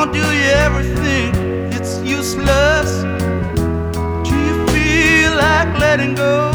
do you ever think it's useless? Do you feel like letting go?